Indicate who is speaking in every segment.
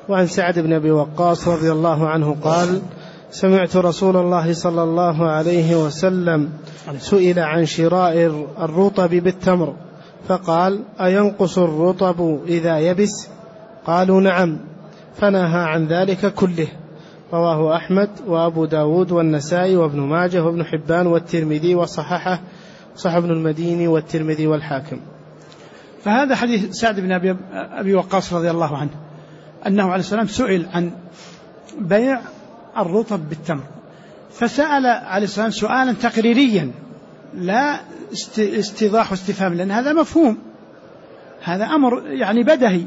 Speaker 1: وعن سعد بن أبي وقاص رضي الله عنه قال: سمعت رسول الله صلى الله عليه وسلم سئل عن شراء الرطب بالتمر فقال: أينقص الرطب إذا يبس؟ قالوا: نعم، فنهى عن ذلك كله. رواه أحمد وأبو داود والنسائي وابن ماجه وابن حبان والترمذي وصححه صح ابن المديني والترمذي والحاكم.
Speaker 2: فهذا حديث سعد بن أبي وقاص رضي الله عنه أنه عليه السلام سئل عن بيع الرطب بالتمر، فسأل عليه السلام سؤالا تقريريا لا استيضاح واستفهام، لأن هذا مفهوم، هذا أمر يعني بدهي.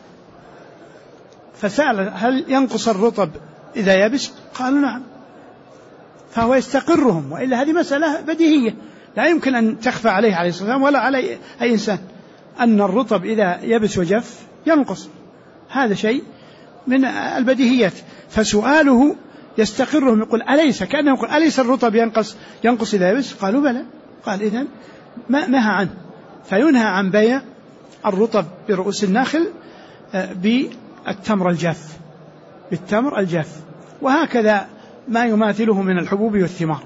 Speaker 2: فسأل: هل ينقص الرطب إذا يبس؟ قالوا: نعم. فهو يستقرهم، وإلا هذه مسألة بديهية لا يمكن أن تخفى عليه عليه الصلاة والسلام ولا على أي إنسان، أن الرطب إذا يبس وجف ينقص، هذا شيء من البديهيات. فسؤاله يستقرهم، يقول: أليس، كأنه يقول: أليس الرطب ينقص إذا يبس؟ قالوا: بلى. قال: إذن ما نهى عنه. فينهى عن بيع الرطب برؤوس النخل بالتمر الجاف، بالتمر الجاف، وهكذا ما يماثله من الحبوب والثمار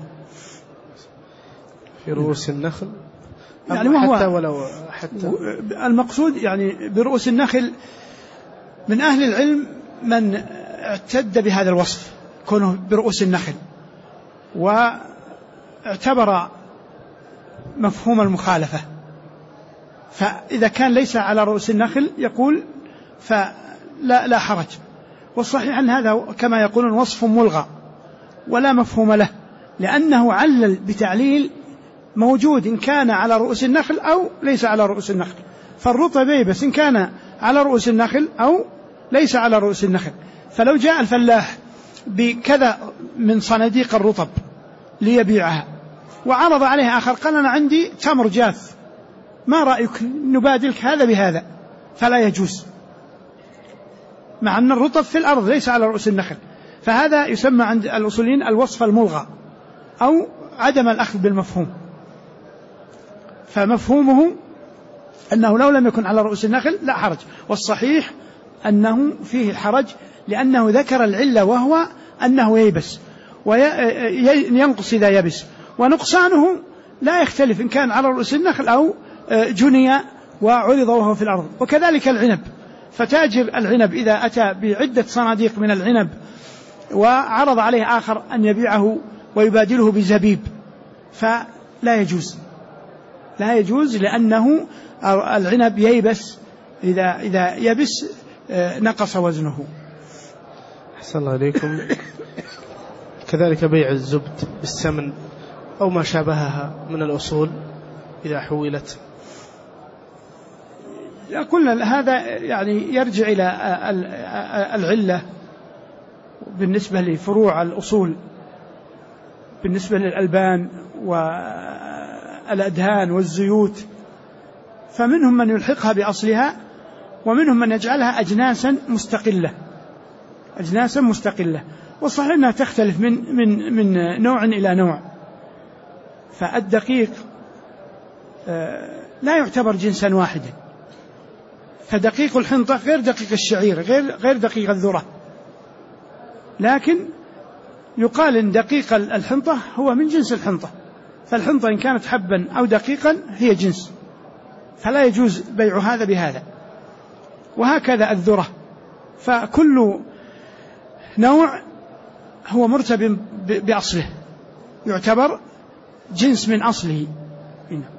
Speaker 1: في رؤوس النخل.
Speaker 2: يعني حتى المقصود يعني برؤوس النخل، من أهل العلم من اعتد بهذا الوصف كونه برؤوس النخل، واعتبر مفهوم المخالفة، فإذا كان ليس على رؤوس النخل يقول فلا حرج. والصحيح أن هذا كما يقولون وصف ملغى ولا مفهوم له، لأنه علل بتعليل موجود إن كان على رؤوس النخل أو ليس على رؤوس النخل. فالرطب يبس إن كان على رؤوس النخل أو ليس على رؤوس النخل. فلو جاء الفلاح بكذا من صناديق الرطب ليبيعها وعرض عليه آخر قال: أنا عندي تمر جاف، ما رأيك نبادلك هذا بهذا؟ فلا يجوز، مع أن الرطب في الأرض ليس على رؤوس النخل. فهذا يسمى عند الأصوليين الوصف الملغى أو عدم الأخذ بالمفهوم. فمفهومه أنه لو لم يكن على رؤوس النخل لا حرج، والصحيح أنه فيه حرج، لأنه ذكر العلة وهو أنه ييبس وينقص إذا يبس، ونقصانه لا يختلف إن كان على رؤوس النخل أو جني وعرض وهو في الأرض. وكذلك العنب، فتاجر العنب إذا أتى بعدة صناديق من العنب وعرض عليه آخر أن يبيعه ويبادله بزبيب فلا يجوز، لا يجوز، لأنه العنب ييبس، إذا يبس نقص وزنه.
Speaker 1: أحسن الله عليكم. كذلك بيع الزبد بالسمن أو ما شابهها من الأصول إذا حولت.
Speaker 2: قلنا هذا يعني يرجع إلى العلة بالنسبة لفروع الأصول، بالنسبة للألبان والأدهان والزيوت، فمنهم من يلحقها بأصلها ومنهم من يجعلها أجناسا مستقلة، والصحيح أنها تختلف من نوع إلى نوع. فالدقيق لا يعتبر جنسا واحدا، فدقيق الحنطة غير دقيق الشعير غير دقيق الذرة، لكن يقال إن دقيق الحنطة هو من جنس الحنطة، فالحنطة إن كانت حبا أو دقيقا هي جنس، فلا يجوز بيع هذا بهذا. وهكذا الذرة، فكل نوع هو مرتب بأصله، يعتبر جنس من أصله.